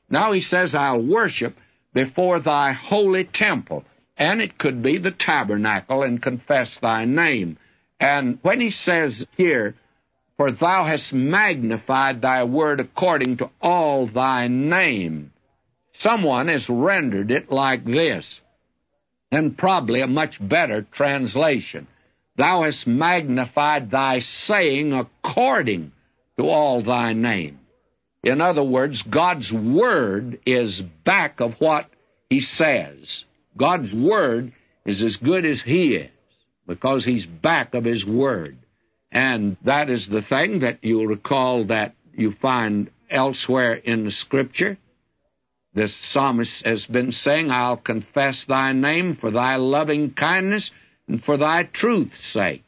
Now he says, I'll worship before thy holy temple. And it could be the tabernacle, and confess thy name. And when he says here, for thou hast magnified thy word according to all thy name, someone has rendered it like this, and probably a much better translation. Thou hast magnified thy saying according to all thy name. In other words, God's word is back of what he says. God's word is as good as he is, because he's back of his word. And that is the thing that you'll recall that you find elsewhere in the Scripture. The psalmist has been saying, I'll confess thy name for thy loving kindness and for thy truth's sake.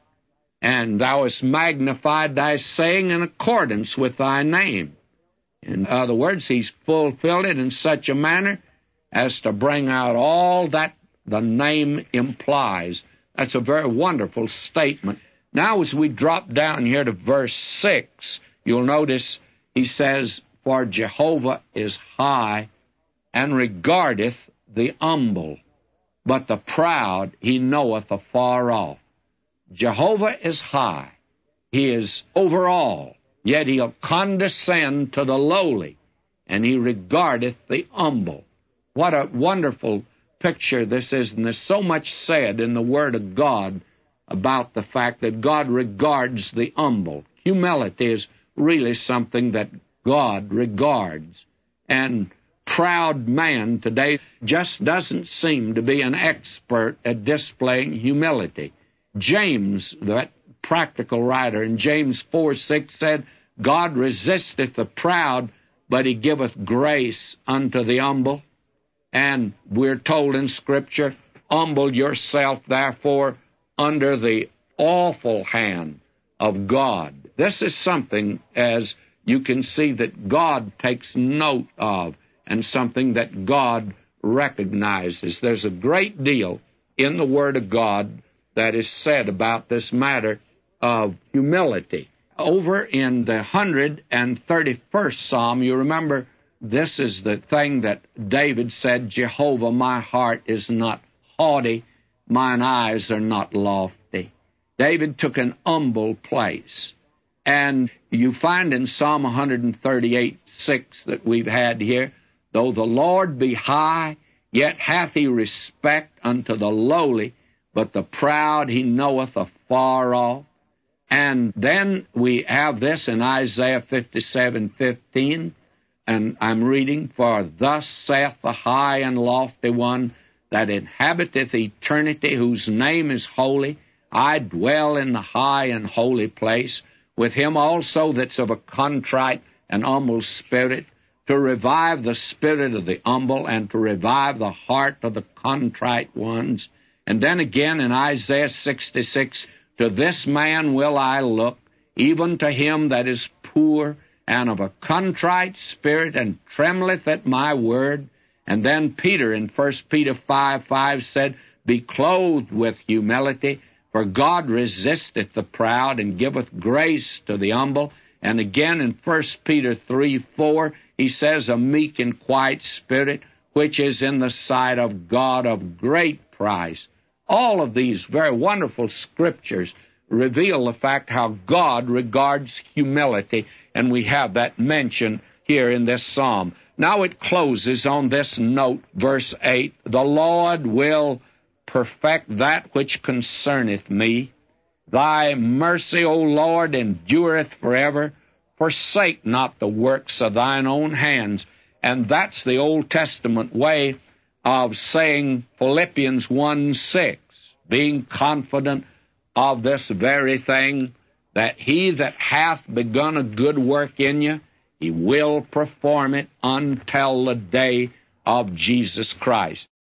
And thou hast magnified thy saying in accordance with thy name. In other words, he's fulfilled it in such a manner as to bring out all that the name implies. That's a very wonderful statement. Now, as we drop down here to verse 6, you'll notice he says, for Jehovah is high and regardeth the humble, but the proud he knoweth afar off. Jehovah is high. He is over all, yet he'll condescend to the lowly, and he regardeth the humble. What a wonderful picture this is, and there's so much said in the Word of God about the fact that God regards the humble. Humility is really something that God regards. And proud man today just doesn't seem to be an expert at displaying humility. James, that practical writer, in James 4:6 said, God resisteth the proud, but he giveth grace unto the humble. And we're told in Scripture, humble yourself, therefore, under the awful hand of God. This is something, as you can see, that God takes note of, and something that God recognizes. There's a great deal in the Word of God that is said about this matter of humility. Over in the 131st Psalm, you remember, this is the thing that David said, Jehovah, my heart is not haughty, mine eyes are not lofty. David took an humble place. And you find in Psalm 138:6 that we've had here, though the Lord be high, yet hath he respect unto the lowly, but the proud he knoweth afar off. And then we have this in Isaiah 57:15, and I'm reading, for thus saith the high and lofty one that inhabiteth eternity, whose name is holy, I dwell in the high and holy place, with him also that's of a contrite and humble spirit, to revive the spirit of the humble, and to revive the heart of the contrite ones. And then again in Isaiah 66, to this man will I look, even to him that is poor, and of a contrite spirit, and trembleth at my word. And then Peter in 1 Peter 5:5 said, be clothed with humility, for God resisteth the proud, and giveth grace to the humble. And again in 1 Peter 3:4, he says, a meek and quiet spirit, which is in the sight of God of great price. All of these very wonderful scriptures reveal the fact how God regards humility, and we have that mentioned here in this psalm. Now it closes on this note, verse 8, the Lord will perfect that which concerneth me. Thy mercy, O Lord, endureth forever. Forsake not the works of thine own hands. And that's the Old Testament way of saying Philippians 1:6, being confident of this very thing, that he that hath begun a good work in you, he will perform it until the day of Jesus Christ.